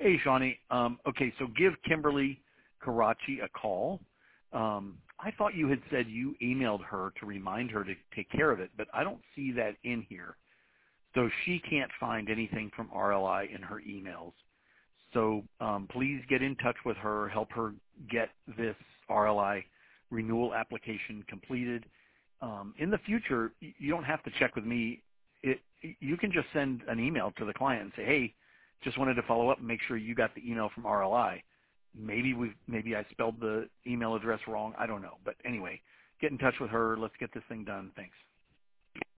Hey, Shawnee. Okay, so give Kimberly Karachi a call. I thought you had said you emailed her to remind her to take care of it, but I don't see that in here. So she can't find anything from RLI in her emails. So please get in touch with her, help her get this RLI renewal application completed. In the future, you don't have to check with me. You can just send an email to the client and say, hey, just wanted to follow up and make sure you got the email from RLI. Maybe I spelled the email address wrong. I don't know. But anyway, get in touch with her. Let's get this thing done. Thanks.